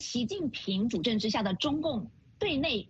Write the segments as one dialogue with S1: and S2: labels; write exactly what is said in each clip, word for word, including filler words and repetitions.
S1: 习近平主政之下的中共对内。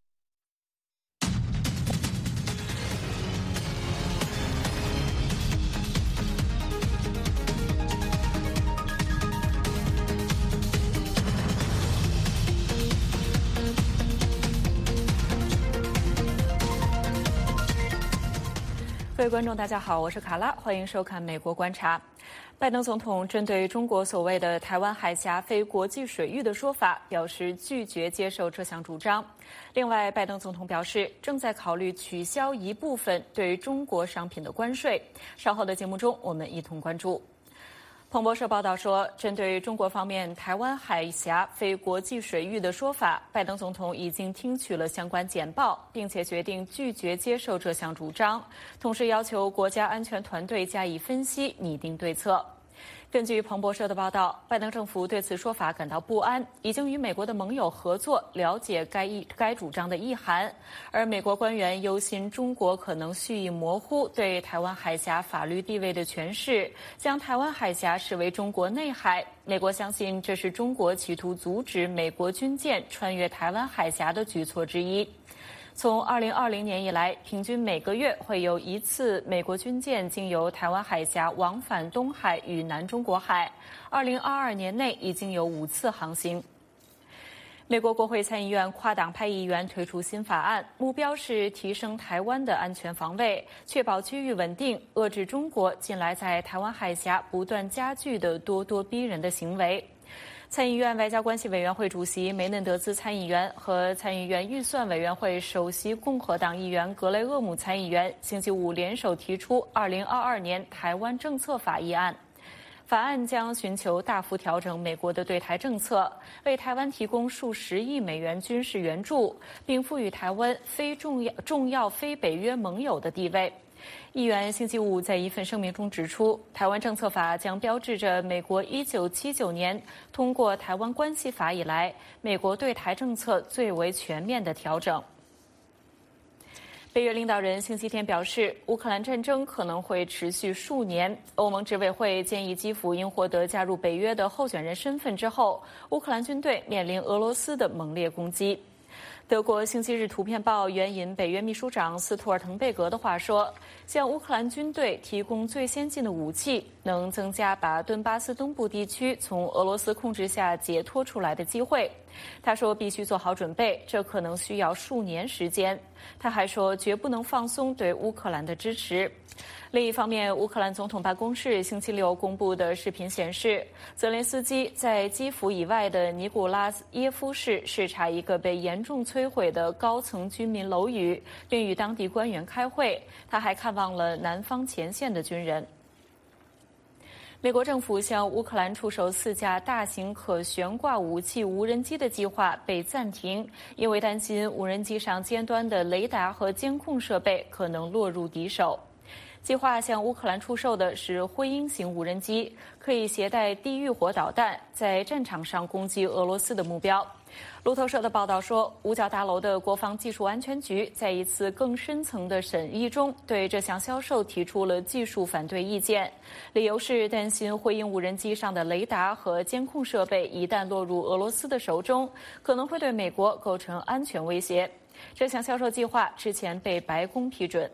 S2: 各位观众，大家好，我是卡拉，欢迎收看《美国观察》。拜登总统针对中国所谓的台湾海峡非国际水域的说法，表示拒绝接受这项主张。另外，拜登总统表示正在考虑取消一部分对中国商品的关税。稍后的节目中，我们一同关注。彭博社报道说，针对中国方面台湾海峡非国际水域的说法，拜登总统已经听取了相关简报，并且决定拒绝接受这项主张，同时要求国家安全团队加以分析，拟定对策。根据彭博社的报道，拜登政府对此说法感到不安，已经与美国的盟友合作，了解该意该主张的意涵。而美国官员忧心中国可能蓄意模糊对台湾海峡法律地位的诠释，将台湾海峡视为中国内海。美国相信这是中国企图阻止美国军舰穿越台湾海峡的举措之一。从二零二零年以来，平均每个月会有一次美国军舰经由台湾海峡往返东海与南中国海。二零二二年内已经有五次航行。美国国会参议院跨党派议员推出新法案，目标是提升台湾的安全防卫，确保区域稳定，遏制中国近来在台湾海峡不断加剧的咄咄逼人的行为。参议院外交关系委员会主席梅嫩德兹参议员和参议院预算委员会首席共和党议员格雷厄姆参议员星期五联手提出二零二二年台湾政策法议案。法案将寻求大幅调整美国的对台政策，为台湾提供数十亿美元军事援助，并赋予台湾非重要重要非北约盟友的地位。议员星期五在一份声明中指出，台湾政策法将标志着美国一九七九年通过台湾关系法以来，美国对台政策最为全面的调整。北约领导人星期天表示，乌克兰战争可能会持续数年。欧盟执委会建议基辅应获得加入北约的候选人身份之后，乌克兰军队面临俄罗斯的猛烈攻击。德国星期日图片报援引北约秘书长斯图尔滕贝格的话说，向乌克兰军队提供最先进的武器，能增加把顿巴斯东部地区从俄罗斯控制下解脱出来的机会。他说必须做好准备，这可能需要数年时间。他还说绝不能放松对乌克兰的支持。另一方面，乌克兰总统办公室星期六公布的视频显示，泽连斯基在基辅以外的尼古拉耶夫市视察一个被严重摧毁的高层居民楼宇，并与当地官员开会。他还看望了南方前线的军人。美国政府向乌克兰出售四架大型可悬挂武器无人机的计划被暂停，因为担心无人机上尖端的雷达和监控设备可能落入敌手。计划向乌克兰出售的是灰鹰型无人机，可以携带地狱火导弹，在战场上攻击俄罗斯的目标。路透社的报道说，五角大楼的国防技术安全局在一次更深层的审议中对这项销售提出了技术反对意见，理由是担心灰鹰无人机上的雷达和监控设备一旦落入俄罗斯的手中，可能会对美国构成安全威胁。这项销售计划之前被白宫批准。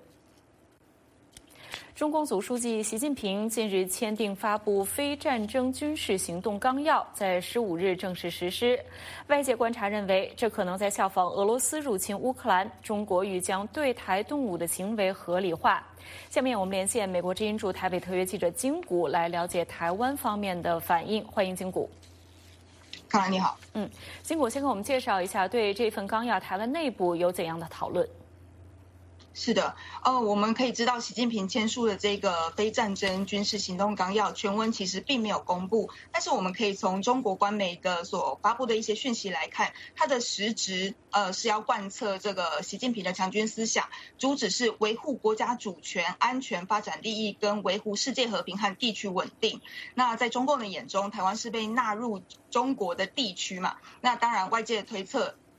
S2: 中共总书记习近平近日签订发布非战争军事行动纲要，在十五日正式实施。外界观察认为，这可能在效仿俄罗斯入侵乌克兰，中国欲将对台动武的行为合理化。下面我们连线美国之音驻台北特约记者金谷来了解台湾方面的反应。欢迎金谷。
S3: 卡拉你好。
S2: 嗯，金谷先给我们介绍一下对这份纲要台湾内部有怎样的讨论。
S3: 是的，呃，我们可以知道，习近平签署的这个非战争军事行动纲要全文其实并没有公布，但是我们可以从中国官媒的所发布的一些讯息来看，它的实质呃是要贯彻这个习近平的强军思想，主旨是维护国家主权、安全、发展利益跟维护世界和平和地区稳定。那在中共的眼中，台湾是被纳入中国的地区嘛？那当然，外界推测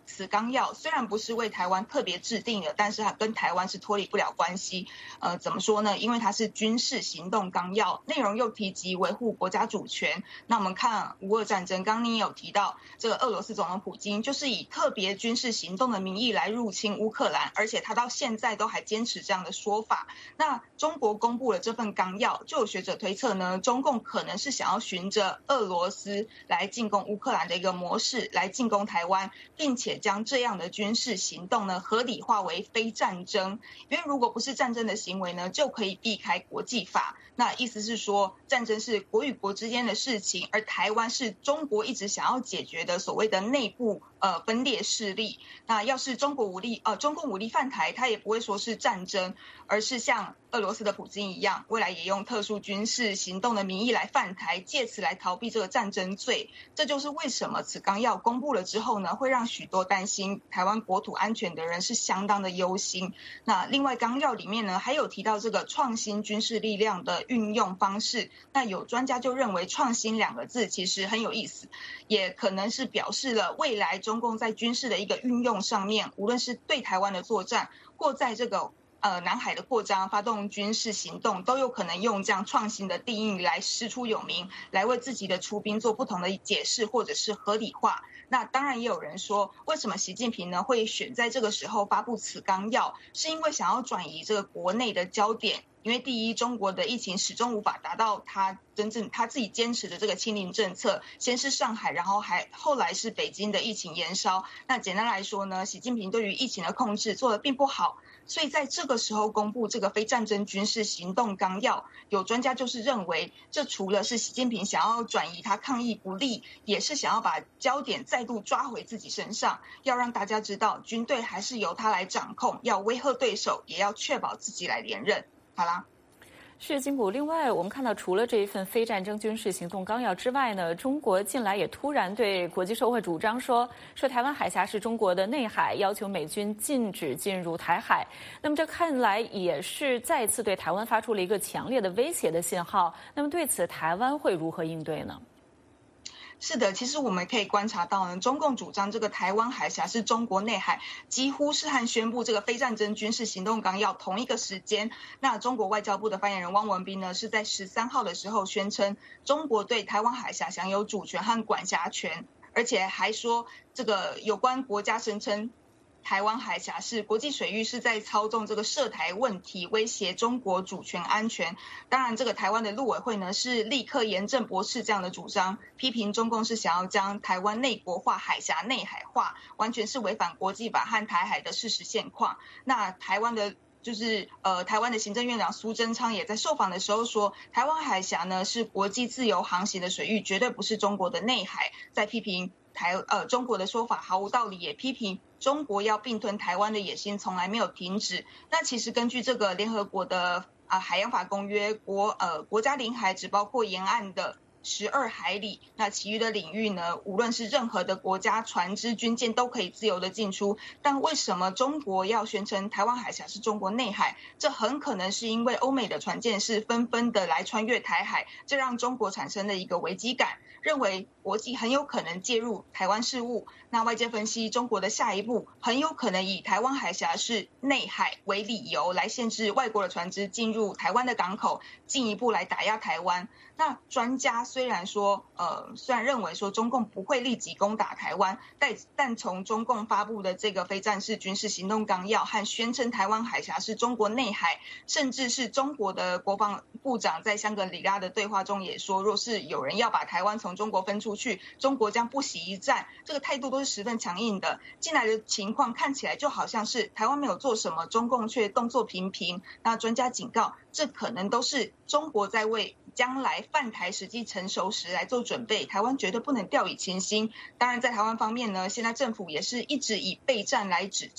S3: 此纲要虽然不是为台湾特别制定的，但是它跟台湾是脱离不了关系。呃，怎么说呢？因为它是军事行动纲要，内容又提及维护国家主权。那我们看乌俄战争，刚刚你也有提到，这个俄罗斯总统普京就是以特别军事行动的名义来入侵乌克兰，而且他到现在都还坚持这样的说法。那中国公布了这份纲要，就有学者推测呢，中共可能是想要循着俄罗斯来进攻乌克兰的一个模式来进攻台湾，并且将这样的军事行动呢合理化为非战争。因为如果不是战争的行为呢，就可以避开国际法。那意思是说，战争是国与国之间的事情，而台湾是中国一直想要解决的所谓的内部呃分裂势力。那要是中国武力呃中共武力犯台，他也不会说是战争，而是像俄罗斯的普京一样，未来也用特殊军事行动的名义来犯台，借此来逃避这个战争罪。这就是为什么此纲要公布了之后呢，会让许多担心台湾国土安全的人是相当的忧心。那另外纲要里面呢，还有提到这个创新军事力量的运用方式。那有专家就认为创新两个字其实很有意思，也可能是表示了未来中共在军事的一个运用上面，无论是对台湾的作战，或在这个呃南海的扩张发动军事行动，都有可能用这样创新的定义来师出有名，来为自己的出兵做不同的解释或者是合理化。那当然也有人说，为什么习近平呢会选在这个时候发布此纲要，是因为想要转移这个国内的焦点。因为第一，中国的疫情始终无法达到他真正他自己坚持的这个清零政策，先是上海，然后还后来是北京的疫情延烧。那简单来说呢，习近平对于疫情的控制做得并不好，所以在这个时候公布这个非战争军事行动纲要，有专家就是认为，这除了是习近平想要转移他抗疫不力，也是想要把焦点再度抓回自己身上，要让大家知道军队还是由他来掌控，要威吓对手，也要确保自己来连任。好啦，
S2: 是金谷。另外，我们看到除了这一份非战争军事行动纲要之外呢，中国近来也突然对国际社会主张说，说台湾海峡是中国的内海，要求美军禁止进入台海。那么这看来也是再次对台湾发出了一个强烈的威胁的信号。那么对此，台湾会如何应对呢？
S3: 是的，其实我们可以观察到呢，中共主张这个台湾海峡是中国内海，几乎是和宣布这个非战争军事行动纲要同一个时间。那中国外交部的发言人汪文斌呢，是在十三号的时候宣称，中国对台湾海峡享有主权和管辖权，而且还说这个有关国家声称台湾海峡是国际水域，是在操纵这个涉台问题，威胁中国主权安全。当然，这个台湾的陆委会呢是立刻严正驳斥这样的主张，批评中共是想要将台湾内国化、海峡内海化，完全是违反国际法和台海的事实现况。那台湾的就是呃，台湾的行政院长苏贞昌也在受访的时候说，台湾海峡呢是国际自由航行的水域，绝对不是中国的内海。在批评台呃中国的说法毫无道理，也批评中国要并吞台湾的野心从来没有停止。那其实根据这个联合国的啊、呃、海洋法公约，国呃国家领海只包括沿岸的十二海里，那其余的领域呢，无论是任何的国家船只军舰都可以自由的进出。但为什么中国要宣称台湾海峡是中国内海？这很可能是因为欧美的船舰是纷纷的来穿越台海，这让中国产生了一个危机感，认为国际很有可能介入台湾事务。那外界分析，中国的下一步很有可能以台湾海峡是内海为理由，来限制外国的船只进入台湾的港口，进一步来打压台湾。那专家虽然说，呃，虽然认为说中共不会立即攻打台湾，但但从中共发布的这个非战事军事行动纲要和宣称台湾海峡是中国内海，甚至是中国的国防部长在香格里拉的对话中也说，若是有人要把台湾从中国分出去，中国将不惜一战，这个态度都是十分强硬的。近来的情况看起来就好像是台湾没有做什么，中共却动作频频。那专家警告，这可能都是中国在为将来犯台时机成熟时来做准备，台湾绝对不能掉以轻心。当然在台湾方面呢，现在政府也是一直以备战来止战，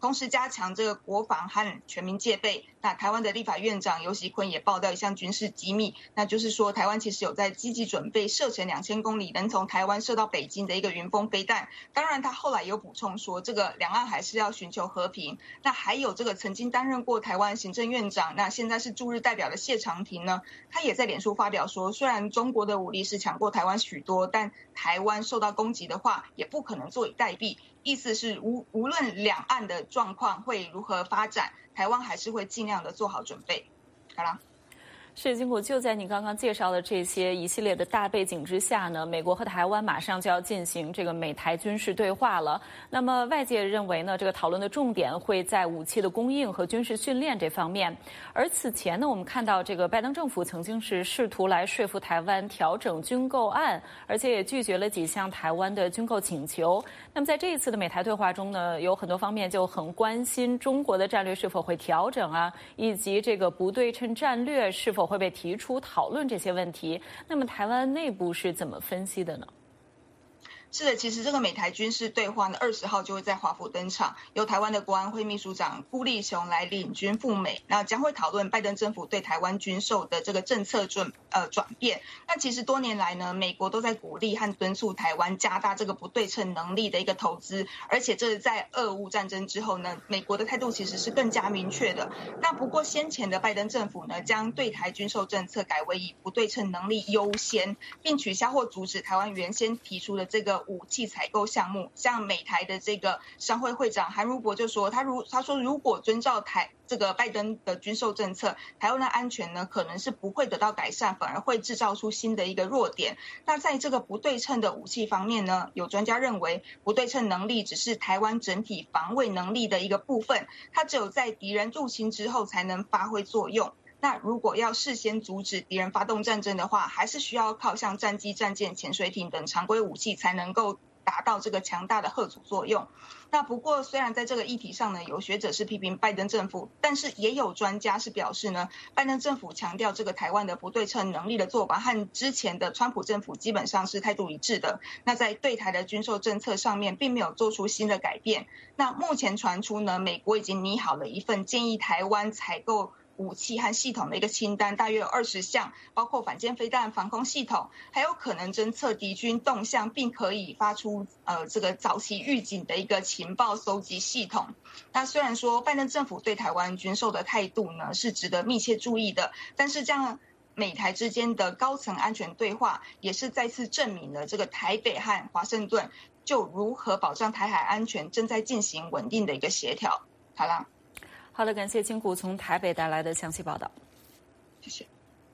S3: 同时加强这个国防和全民戒备。那台湾的立法院长游锡堃也爆料一项军事机密，那就是说台湾其实有在积极准备射程两千公里，能从台湾射到北京的一个云峰飞弹。当然，他后来有补充说，这个两岸还是要寻求和平。那还有这个曾经担任过台湾行政院长，那现在是驻日代表的谢长廷呢，他也在脸书发表说，虽然中国的武力是强过台湾许多，但台湾受到攻击的话，也不可能坐以待毙。意思是无无论两岸的状况会如何发展，台湾还是会尽量的做好准备。好啦。
S2: 是，金谷，就在你刚刚介绍的这些一系列的大背景之下呢，美国和台湾马上就要进行这个美台军事对话了。那么外界认为呢，这个讨论的重点会在武器的供应和军事训练这方面。而此前呢，我们看到这个拜登政府曾经是试图来说服台湾调整军购案，而且也拒绝了几项台湾的军购请求。那么在这一次的美台对话中呢，有很多方面就很关心中国的战略是否会调整啊，以及这个不对称战略是否会被提出讨论这些问题。那么台湾内部是怎么分析的呢？
S3: 是的，其实这个美台军事对话呢，二十号就会在华府登场，由台湾的国安会秘书长辜立雄来领军赴美，那将会讨论拜登政府对台湾军售的这个政策转呃转变。那其实多年来呢，美国都在鼓励和敦促台湾加大这个不对称能力的一个投资，而且这是在俄乌战争之后呢，美国的态度其实是更加明确的。那不过先前的拜登政府呢，将对台军售政策改为以不对称能力优先，并取消或阻止台湾原先提出的这个武器采购项目。像美台的这个商会会长韩如博就说，他如他说如果遵照台这个拜登的军售政策，台湾的安全呢可能是不会得到改善，反而会制造出新的一个弱点。那在这个不对称的武器方面呢，有专家认为不对称能力只是台湾整体防卫能力的一个部分，它只有在敌人入侵之后才能发挥作用。那如果要事先阻止敌人发动战争的话，还是需要靠像战机、战舰、潜水艇等常规武器才能够达到这个强大的吓阻作用。那不过虽然在这个议题上呢，有学者是批评拜登政府，但是也有专家是表示呢，拜登政府强调这个台湾的不对称能力的做法和之前的川普政府基本上是态度一致的。那在对台的军售政策上面并没有做出新的改变。那目前传出呢，美国已经拟好了一份建议台湾采购武器和系统的一个清单，大约有二十项，包括反舰飞弹防空系统，还有可能侦测敌军动向并可以发出呃这个早期预警的一个情报搜集系统。那虽然说拜登政府对台湾军售的态度呢是值得密切注意的，但是这样美台之间的高层安全对话也是再次证明了这个台北和华盛顿就如何保障台海安全正在进行稳定的一个协调。好啦。
S2: 好的，感谢金谷从台北带来的详细报道。
S3: 谢谢。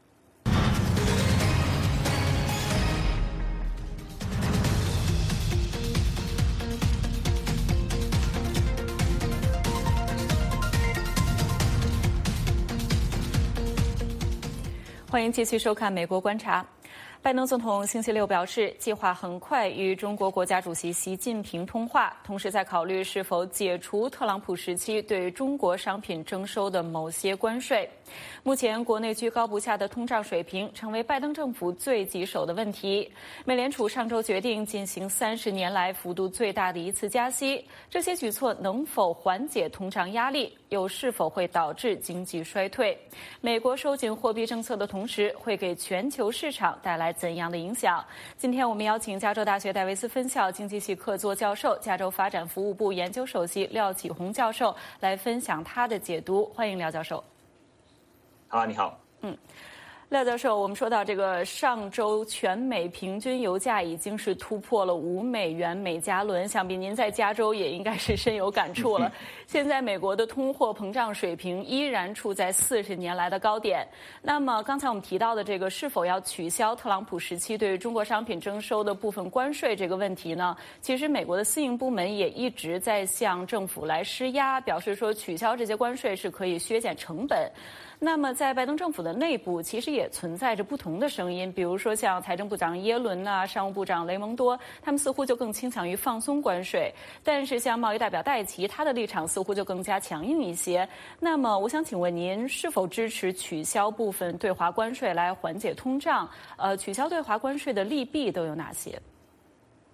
S2: 欢迎继续收看《美国观察》。拜登总统星期六表示，计划很快与中国国家主席习近平通话，同时在考虑是否解除特朗普时期对中国商品征收的某些关税。目前，国内居高不下的通胀水平成为拜登政府最棘手的问题。美联储上周决定进行三十年来幅度最大的一次加息，这些举措能否缓解通胀压力，又是否会导致经济衰退？美国收紧货币政策的同时，会给全球市场带来怎样的影响？今天我们邀请加州大学戴维斯分校经济系客座教授、加州发展服务部研究首席廖启宏教授来分享他的解读。欢迎廖教授。
S4: 好，你好。
S2: 嗯。廖教授，我们说到这个上周全美平均油价已经是突破了五美元每加仑，想必您在加州也应该是深有感触了。现在美国的通货膨胀水平依然处在四十年来的高点。那么刚才我们提到的这个是否要取消特朗普时期对中国商品征收的部分关税这个问题呢？其实美国的私营部门也一直在向政府来施压，表示说取消这些关税是可以削减成本。那么在拜登政府的内部其实也存在着不同的声音，比如说像财政部长耶伦啊、商务部长雷蒙多，他们似乎就更倾向于放松关税，但是像贸易代表戴奇，他的立场似乎就更加强硬一些。那么我想请问您是否支持取消部分对华关税来缓解通胀？呃，取消对华关税的利弊都有哪些？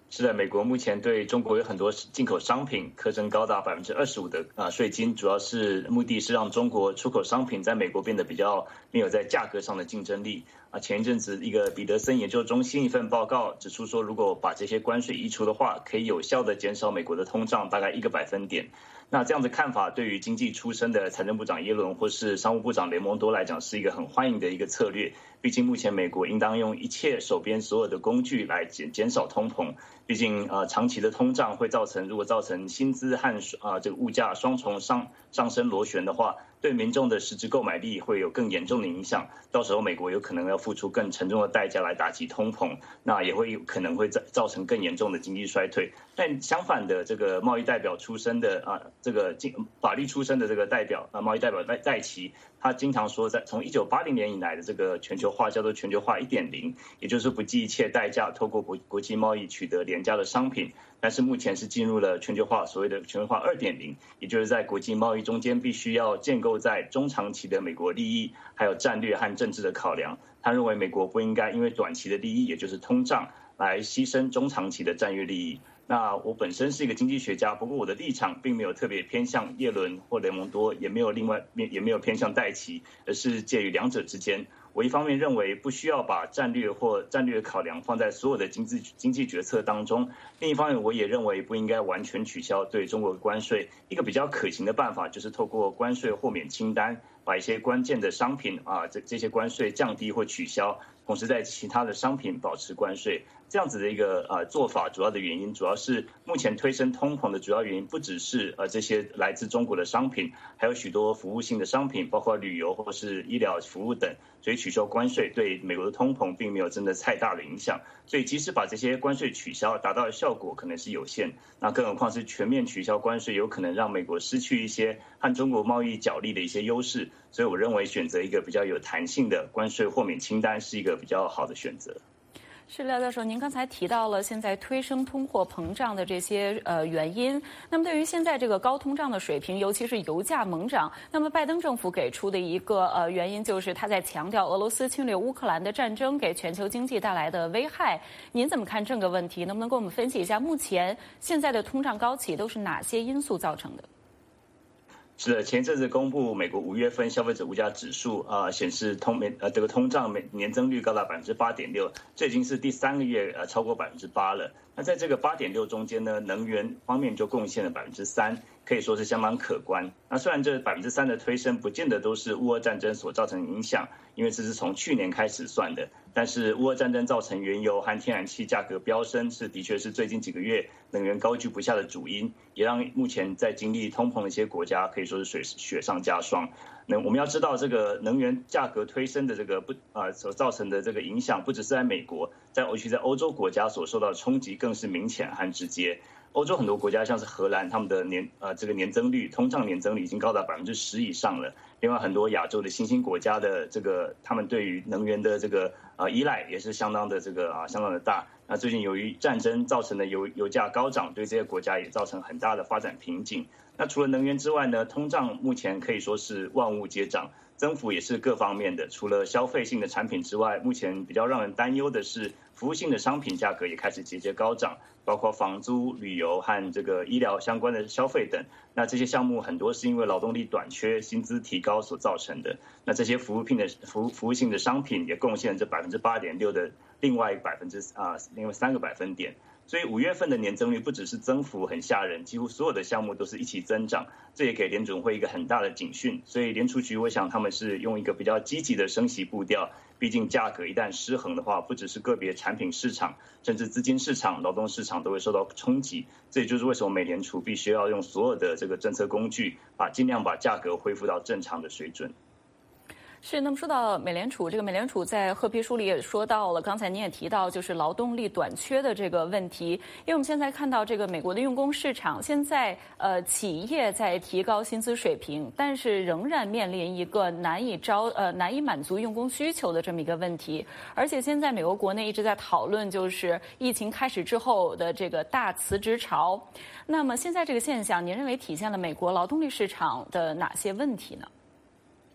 S4: 是的，美国目前对中国有很多进口商品课征高达百分之二十五的啊税金，主要是目的是让中国出口商品在美国变得比较没有在价格上的竞争力啊。前一阵子一个彼得森研究中心一份报告指出说，如果把这些关税移除的话，可以有效的减少美国的通胀大概一个百分点。那这样的看法对于经济出身的财政部长耶伦或是商务部长雷蒙多来讲是一个很欢迎的一个策略。毕竟目前美国应当用一切手边所有的工具来减减少通膨。毕竟呃长期的通胀会造成，如果造成薪资和啊、呃、这个物价双重上上升螺旋的话，对民众的实质购买力会有更严重的影响。到时候美国有可能要付出更沉重的代价来打击通膨，那也会有可能会造造成更严重的经济衰退。但相反的，这个贸易代表出身的啊，这个法律出身的这个代表啊，贸易代表戴戴奇，他经常说，在从一九八零年以来的这个全球化叫做全球化 一点零， 也就是不计一切代价透过国国际贸易取得廉价的商品。但是目前是进入了全球化，所谓的全球化 二点零， 也就是在国际贸易中间必须要建构在中长期的美国利益，还有战略和政治的考量。他认为美国不应该因为短期的利益，也就是通胀，来牺牲中长期的战略利益。那我本身是一个经济学家，不过我的立场并没有特别偏向耶伦或雷蒙多，也没有另外也没有偏向戴奇，而是介于两者之间。我一方面认为不需要把战略或战略考量放在所有的经济经济决策当中，另一方面我也认为不应该完全取消对中国的关税。一个比较可行的办法就是透过关税豁免清单，把一些关键的商品啊这这些关税降低或取消，同时在其他的商品保持关税。这样子的一个呃做法，主要的原因主要是目前推升通膨的主要原因不只是呃这些来自中国的商品，还有许多服务性的商品，包括旅游或是医疗服务等。所以取消关税对美国的通膨并没有真的太大的影响。所以即使把这些关税取消，达到的效果可能是有限。那更何况是全面取消关税，有可能让美国失去一些和中国贸易角力的一些优势。所以我认为选择一个比较有弹性的关税豁免清单是一个比较好的选择。
S2: 是廖教授，您刚才提到了现在推升通货膨胀的这些呃原因。那么对于现在这个高通胀的水平，尤其是油价猛涨，那么拜登政府给出的一个呃原因就是他在强调俄罗斯侵略乌克兰的战争给全球经济带来的危害。您怎么看这个问题？能不能给我们分析一下目前现在的通胀高企都是哪些因素造成的？
S4: 是的，前一阵子公布美国五月份消费者物价指数啊、呃，显示通美呃这个通胀每年增率高达百分之八点六，这已经是第三个月呃超过百分之八了。那在这个八点六中间呢，能源方面就贡献了百分之三，可以说是相当可观。那虽然这百分之三的推升不见得都是乌俄战争所造成的影响，因为这是从去年开始算的。但是乌俄战争造成原油和天然气价格飙升，是的确是最近几个月能源高居不下的主因，也让目前在经历通膨的一些国家可以说是水雪上加霜。那我们要知道，这个能源价格推升的这个不啊、呃、所造成的这个影响，不只是在美国，在尤其在欧洲国家所受到的冲击更是明显和直接。欧洲很多国家像是荷兰，他们的年呃这个年增率，通胀年增率已经高达百分之十以上了。另外，很多亚洲的新兴国家的这个他们对于能源的这个呃依赖也是相当的这个啊相当的大。那最近由于战争造成的油油价高涨，对这些国家也造成很大的发展瓶颈。那除了能源之外呢，通胀目前可以说是万物皆涨，增幅也是各方面的。除了消费性的产品之外，目前比较让人担忧的是服务性的商品价格也开始节节高涨，包括房租、旅游和这个医疗相关的消费等。那这些项目很多是因为劳动力短缺、薪资提高所造成的。那这些服务性的服服务性的商品也贡献这百分之八点六的另外百分之啊另外三个百分点。所以五月份的年增率不只是增幅很吓人，几乎所有的项目都是一起增长，这也给联准会一个很大的警讯。所以联储局我想他们是用一个比较积极的升息步调，毕竟价格一旦失衡的话，不只是个别产品市场，甚至资金市场、劳动市场都会受到冲击。这也就是为什么美联储必须要用所有的这个政策工具，把尽量把价格恢复到正常的水准。
S2: 是，那么说到美联储，这个美联储在褐皮书里也说到了，刚才您也提到，就是劳动力短缺的这个问题。因为我们现在看到这个美国的用工市场，现在呃企业在提高薪资水平，但是仍然面临一个难以招呃难以满足用工需求的这么一个问题。而且现在美国国内一直在讨论，就是疫情开始之后的这个大辞职潮。那么现在这个现象，您认为体现了美国劳动力市场的哪些问题呢？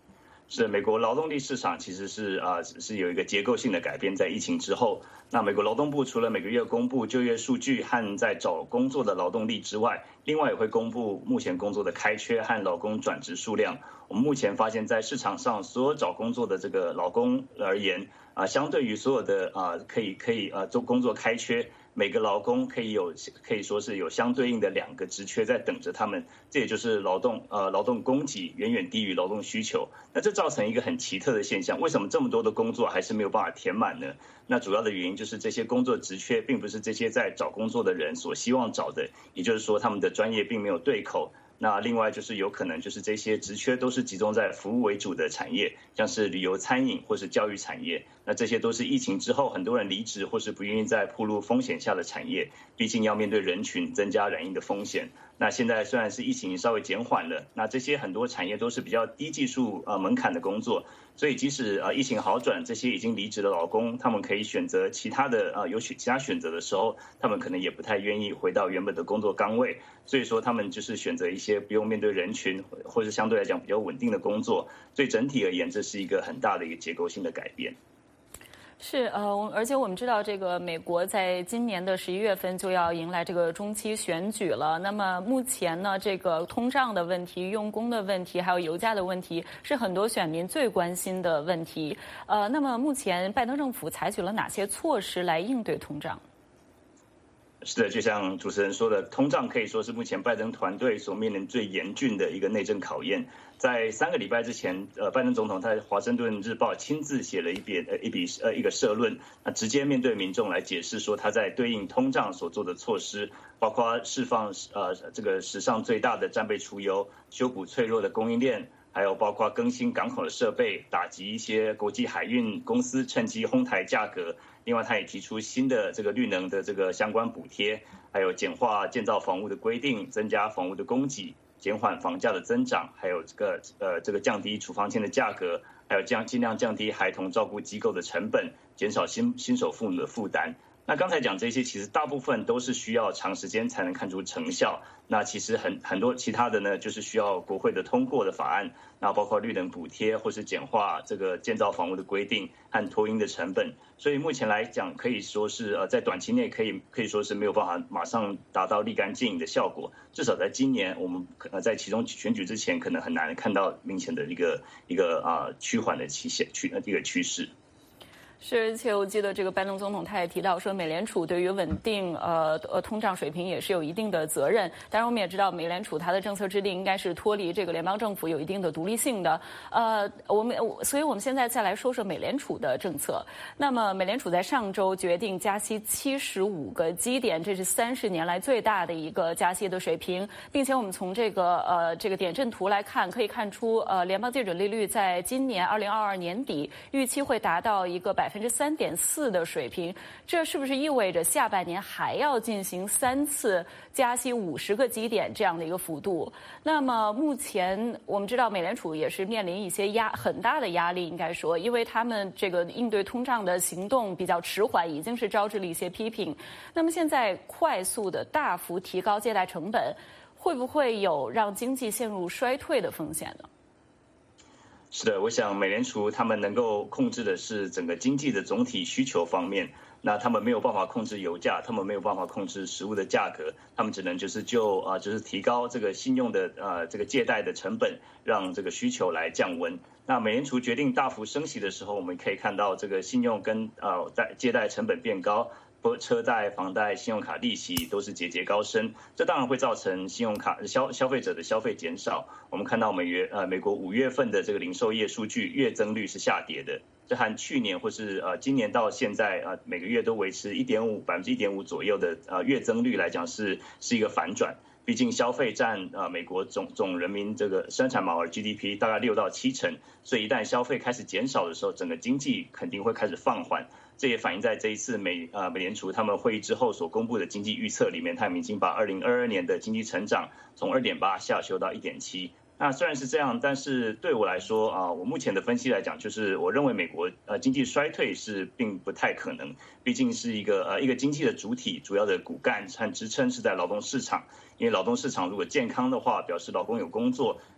S4: 是美国劳动力市场其实是啊、呃、是有一个结构性的改变，在疫情之后，那美国劳动部除了每个月公布就业数据和在找工作的劳动力之外，另外也会公布目前工作的开缺和劳工转职数量。我们目前发现，在市场上所有找工作的这个劳工而言，啊、呃，相对于所有的啊、呃、可以可以啊、呃、做工作开缺，每个劳工可以有可以说是有相对应的两个职缺在等着他们，这也就是劳动呃劳动供给远远低于劳动需求。那这造成一个很奇特的现象，为什么这么多的工作还是没有办法填满呢？那主要的原因就是这些工作职缺并不是这些在找工作的人所希望找的，也就是说他们的专业并没有对口。那另外就是有可能就是这些职缺都是集中在服务为主的产业，像是旅游、餐饮或是教育产业。那这些都是疫情之后很多人离职或是不愿意在暴露风险下的产业，毕竟要面对人群增加染疫的风险。那现在虽然是疫情稍微减缓了，那这些很多产业都是比较低技术呃门槛的工作，所以即使呃疫情好转，这些已经离职的劳工，他们可以选择其他的呃有其他选择的时候，他们可能也不太愿意回到原本的工作岗位，所以说他们就是选择一些不用面对人群或是相对来讲比较稳定的工作。所以整体而言，这是一个很大的一个结构性的改变。
S2: 是呃，而且我们知道，这个美国在今年的十一月份就要迎来这个中期选举了。那么目前呢，这个通胀的问题、用工的问题，还有油价的问题，是很多选民最关心的问题。呃，那么目前拜登政府采取了哪些措施来应对通胀？
S4: 是的，就像主持人说的，通胀可以说是目前拜登团队所面临最严峻的一个内政考验。在三个礼拜之前，呃，拜登总统在《华盛顿日报》亲自写了一笔呃一笔呃一个社论，那直接面对民众来解释说他在对应通胀所做的措施，包括释放呃这个史上最大的战备储油，修补脆弱的供应链，还有包括更新港口的设备，打击一些国际海运公司趁机哄抬价格。另外，他也提出新的这个绿能的这个相关补贴，还有简化建造房屋的规定，增加房屋的供给，减缓房价的增长，还有这个呃这个降低处方签的价格，还有降尽量降低孩童照顾机构的成本，减少新新手父母的负担。那刚才讲这些，其实大部分都是需要长时间才能看出成效。那其实很很多其他的呢，就是需要国会的通过的法案，那包括绿能补贴或是简化这个建造房屋的规定和托婴的成本。所以目前来讲，可以说是呃在短期内可以可以说是没有办法马上达到立竿见影的效果。至少在今年，我们可能在其中选举之前，可能很难看到明显的一个一个啊趋缓的趋势趋一个趋势。
S2: 是，而且我记得这个拜登总统他也提到说，美联储对于稳定呃呃通胀水平也是有一定的责任。当然，我们也知道美联储它的政策制定应该是脱离这个联邦政府有一定的独立性的。呃，我们所以我们现在再来说说美联储的政策。那么，美联储在上周决定加息七十五个基点，这是三十年来最大的一个加息的水平，并且我们从这个呃这个点阵图来看，可以看出呃联邦基准利率在今年二零二二年底预期会达到一个百分之三点四的水平，这是不是意味着下半年还要进行三次加息五十个基点这样的一个幅度？那么目前我们知道美联储也是面临一些压很大的压力，应该说，因为他们这个应对通胀的行动比较迟缓，已经是招致了一些批评。那么现在快速的大幅提高借贷成本，会不会有让经济陷入衰退的风险呢？
S4: 是的，我想美联储他们能够控制的是整个经济的总体需求方面，那他们没有办法控制油价，他们没有办法控制食物的价格，他们只能就是就啊、呃、就是提高这个信用的呃这个借贷的成本，让这个需求来降温。那美联储决定大幅升息的时候，我们可以看到这个信用跟呃贷借贷成本变高。车贷、房贷、信用卡利息都是节节高升，这当然会造成信用卡消消费者的消费减少。我们看到美月呃美国五月份的这个零售业数据月增率是下跌的，这和去年或是呃今年到现在呃每个月都维持一点五百分之一点五左右的呃月增率来讲是是一个反转。毕竟消费占呃美国总总人民这个生产毛额 G D P 大概六到七成，所以一旦消费开始减少的时候，整个经济肯定会开始放缓。这也反映在这一次美呃美联储他们会议之后所公布的经济预测里面，他们已经把二零二二年的经济成长从二点八下修到一点七。那虽然是这样，但是对我来说啊，我目前的分析来讲，就是我认为美国呃经济衰退是并不太可能，毕竟是一个呃一个经济的主体，主要的骨干和支撑是在劳动市场。因为劳动市场如果健康的话，表示劳工有工作，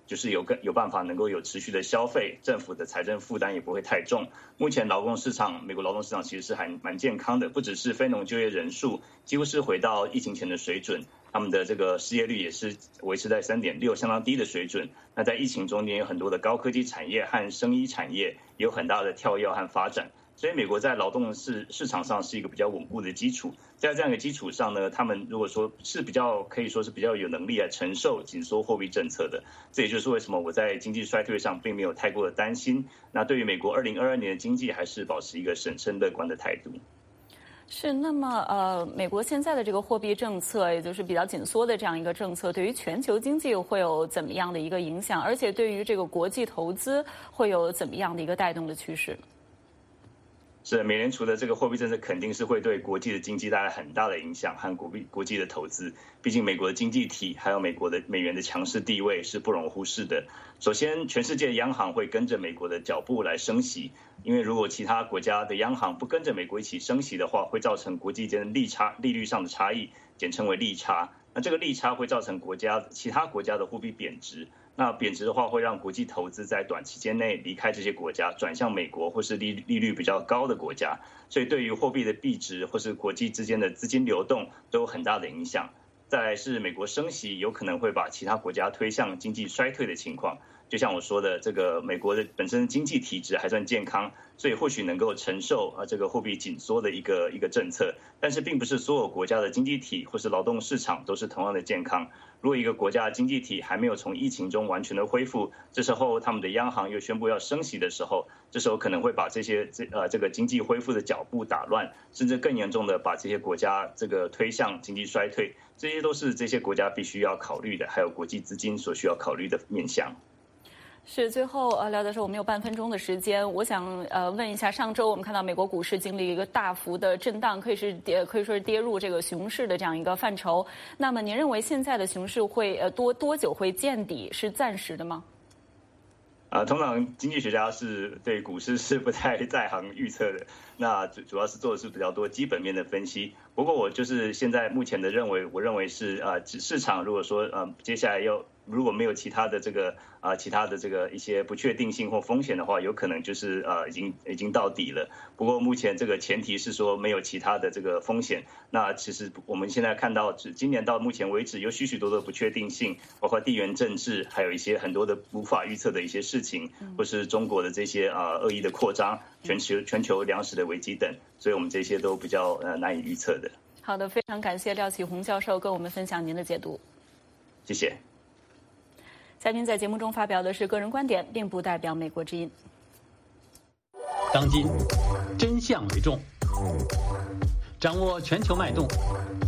S4: 就是有更有办法能够有持续的消费，政府的财政负担也不会太重。目前劳动市场，美国劳动市场其实是还蛮健康的，不只是非农就业人数几乎是回到疫情前的水准，他们的这个失业率也是维持在 三点六， 相当低的水准。那在疫情中间有很多的高科技产业和生医产业有很大的跳跃和发展。所以美国在劳动市市场上是一个比较稳固的基础，在这样一个基础上呢，他们如果说是比较可以说是比较有能力来承受紧缩货币政策的，这也就是为什么我在经济衰退上并没有太过的担心。那对于美国二零二二年的经济还是保持一个审慎乐观的态度。
S2: 是，那么呃，美国现在的这个货币政策，也就是比较紧缩的这样一个政策，对于全球经济会有怎么样的一个影响？而且对于这个国际投资会有怎么样的一个带动的趋势？
S4: 是，美联储的这个货币政策肯定是会对国际的经济带来很大的影响和国国际的投资。毕竟美国的经济体还有美国的美元的强势地位是不容忽视的。首先，全世界的央行会跟着美国的脚步来升息，因为如果其他国家的央行不跟着美国一起升息的话，会造成国际间的利差利率上的差异，简称为利差。那这个利差会造成国家其他国家的货币贬值。那贬值的话，会让国际投资在短期间内离开这些国家，转向美国或是利利率比较高的国家，所以对于货币的币值或是国际之间的资金流动都有很大的影响。再来是美国升息有可能会把其他国家推向经济衰退的情况，就像我说的，这个美国的本身经济体质还算健康，所以或许能够承受啊这个货币紧缩的一个一个政策，但是并不是所有国家的经济体或是劳动市场都是同样的健康。如果一个国家的经济体还没有从疫情中完全的恢复，这时候他们的央行又宣布要升息的时候，这时候可能会把这些这呃这个经济恢复的脚步打乱，甚至更严重的把这些国家这个推向经济衰退，这些都是这些国家必须要考虑的，还有国际资金所需要考虑的面向。
S2: 是，最后呃，廖教授，我们有半分钟的时间，我想呃问一下，上周我们看到美国股市经历一个大幅的震荡，可以是跌，可以说是跌入这个熊市的这样一个范畴。那么您认为现在的熊市会呃多多久会见底？是暂时的吗？
S4: 啊，通常经济学家是对股市是不太在行预测的，那主主要是做的是比较多基本面的分析。不过我就是现在目前的认为，我认为是呃市场如果说呃接下来要如果没有其他的这个啊、呃、其他的这个一些不确定性或风险的话，有可能就是呃已经已经到底了。不过目前这个前提是说没有其他的这个风险。那其实我们现在看到，今年到目前为止有许许多多的不确定性，包括地缘政治，还有一些很多的无法预测的一些事情，或是中国的这些啊、呃、恶意的扩张、全球全球粮食的危机等，所以我们这些都比较呃难以预测的。
S2: 好的，非常感谢廖启宏教授跟我们分享您的解读。
S4: 谢谢。
S2: 嘉宾在节目中发表的是个人观点，并不代表美国之音。
S5: 当今真相为重，掌握全球脉动，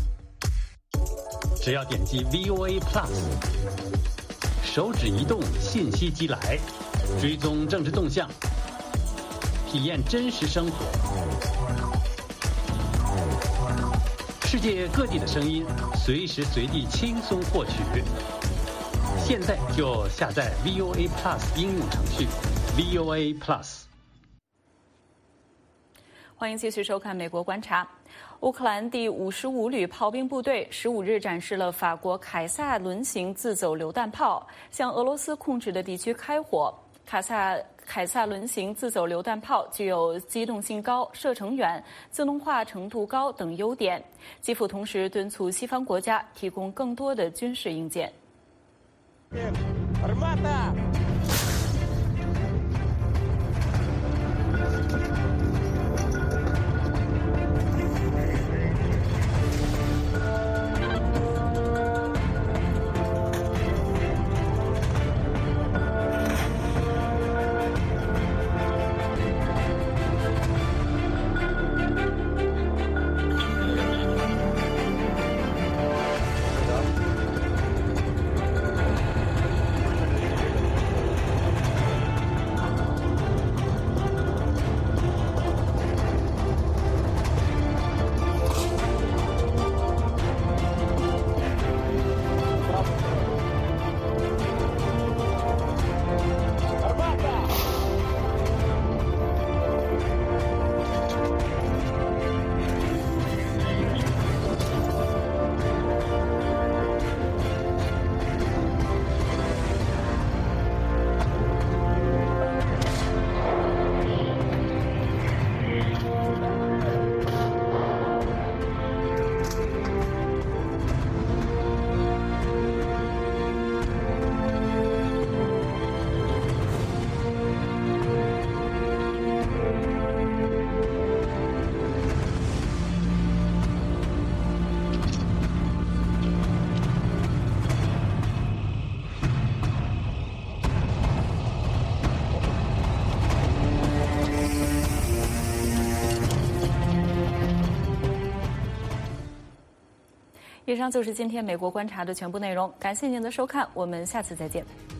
S5: 只要点击 V O A Plus， 手指移动，信息即来，追踪政治动向，体验真实生活。世界各地的声音，随时随地轻松获取。现在就下载 V O A Plus 应用程序 V O A Plus。
S2: 欢迎继续收看美国观察。乌克兰第五十五旅炮兵部队十五日展示了法国凯撒轮型自走榴弹炮，向俄罗斯控制的地区开火。凯撒凯撒轮型自走榴弹炮具有机动性高、射程远、自动化程度高等优点。基辅同时敦促西方国家提供更多的军事硬件。 以上就是今天美国观察的全部内容，感谢您的收看，我们下次再见。